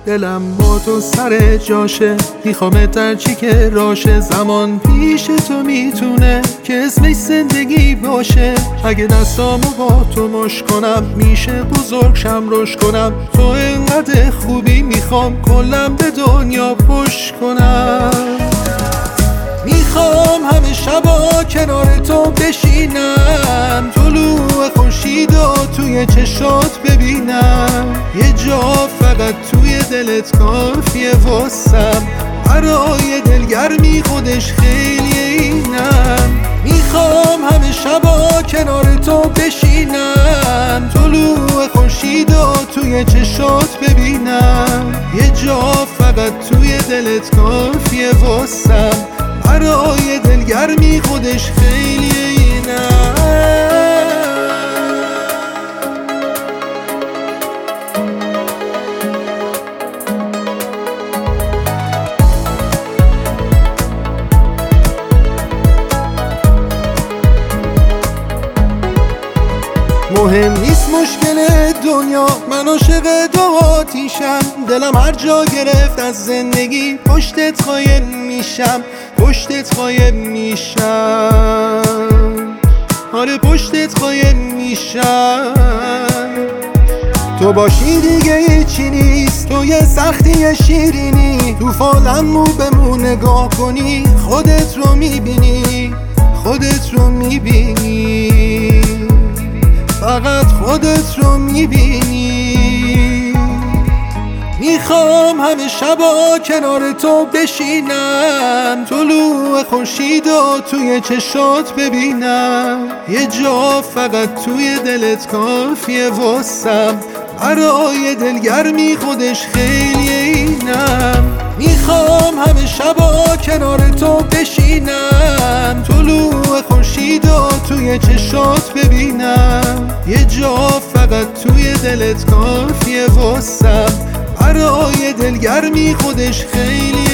دلم با تو سر جاشه، میخوامت در چی که راشه. زمان پیش تو میتونه که اسمش زندگی باشه. اگه دستامو با تو مش کنم میشه بزرگ شم روش کنم. تو انقدر خوبی میخوام کلم به دنیا پشت کنم. میخوام همه شبا کنار تو بشینم، طلوع خورشیدو توی چشات ببینم. یه جا فقط توی دلت کافیه واسم، برای دلگرمی خودش خیلی اینم. میخوام همه شبا کنار تو بشینم، طلوع خورشیدو توی چشات ببینم. یه جا فقط توی دلت کافیه واسم، برای دلگرمی خودش خیلی اینم. مهم نیست مشکل دنیا، من عاشق دو آتیشم. دلم هر جا گرفت از زندگی پشتت قایم میشم، پشتت قایم میشم. آره پشتت قایم میشم. تو باشی دیگه هیچی نیست، تو یه سختی شیرینی. تو فالمو به مو نگاه کنی خودت رو میبینی، خودت رو میبینی، فقط خودت رو میبینی. میخوام همه شبا کنار تو بشینم، طلوع خورشیدو توی چشات ببینم. یه جا فقط توی دلت کافیه واسم، برای دلگرمی خودش خیلی اینم. میخوام همه شبا کنار تو بشینم، طلوع خورشیدو توی چشات ببینم. یه جا فقط توی دلت کافیه واسم، برای دلگرمی خودش خیلی